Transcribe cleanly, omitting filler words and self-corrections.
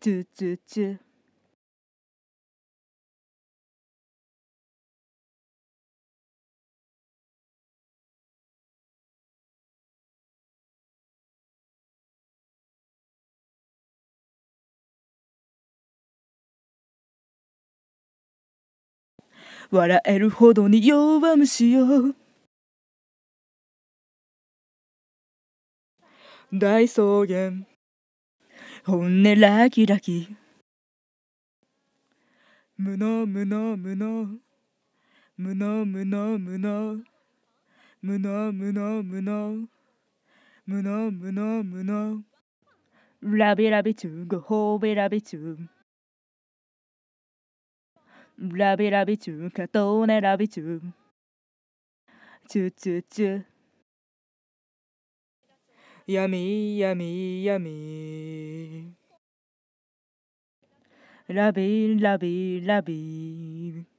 チュチュチュ笑えるほどに弱虫よ大草原本音ラキラキ無能無能無能無能無能無能無能無能無能無能無能無能ラビラビチューご褒美ラビチューラビラビチューカトーネラビチューチュチュチュやみやみやみラビラビラビ